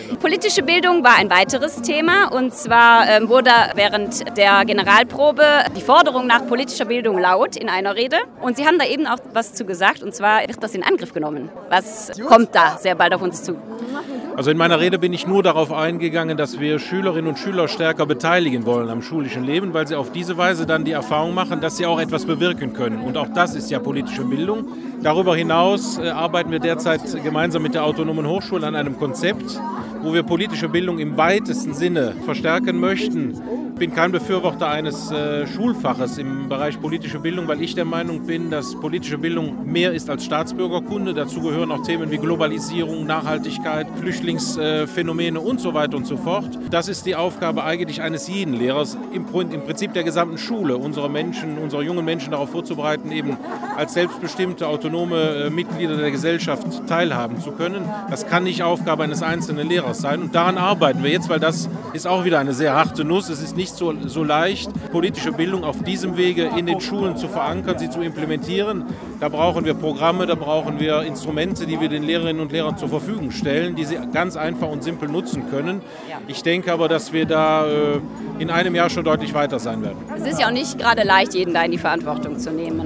Politische Bildung war ein weiteres Thema und zwar wurde während der Generalprobe die Forderung nach politischer Bildung laut in einer Rede und Sie haben da eben auch was zu gesagt und zwar wird das in Angriff genommen. Was kommt da sehr bald auf uns zu? Also in meiner Rede bin ich nur darauf eingegangen, dass wir Schülerinnen und Schüler stärker beteiligen wollen am schulischen Leben, weil sie auf diese Weise dann die Erfahrung machen, dass sie auch etwas bewirken können. Und auch das ist ja politische Bildung. Darüber hinaus arbeiten wir derzeit gemeinsam mit der Autonomen Hochschule an einem Konzept, wo wir politische Bildung im weitesten Sinne verstärken möchten. Ich bin kein Befürworter eines Schulfaches im Bereich politische Bildung, weil ich der Meinung bin, dass politische Bildung mehr ist als Staatsbürgerkunde. Dazu gehören auch Themen wie Globalisierung, Nachhaltigkeit, Flüchtlingsphänomene und so weiter und so fort. Das ist die Aufgabe eigentlich eines jeden Lehrers, im Prinzip der gesamten Schule, unsere jungen Menschen darauf vorzubereiten, eben als selbstbestimmte, autonome Mitglieder der Gesellschaft teilhaben zu können. Das kann nicht Aufgabe eines einzelnen Lehrers sein und daran arbeiten wir jetzt, weil das ist auch wieder eine sehr harte Nuss. Es ist nicht so leicht, politische Bildung auf diesem Wege in den Schulen zu verankern, sie zu implementieren. Da brauchen wir Programme, da brauchen wir Instrumente, die wir den Lehrerinnen und Lehrern zur Verfügung stellen, die sie ganz einfach und simpel nutzen können. Ich denke aber, dass wir da in einem Jahr schon deutlich weiter sein werden. Es ist ja auch nicht gerade leicht, jeden da in die Verantwortung zu nehmen.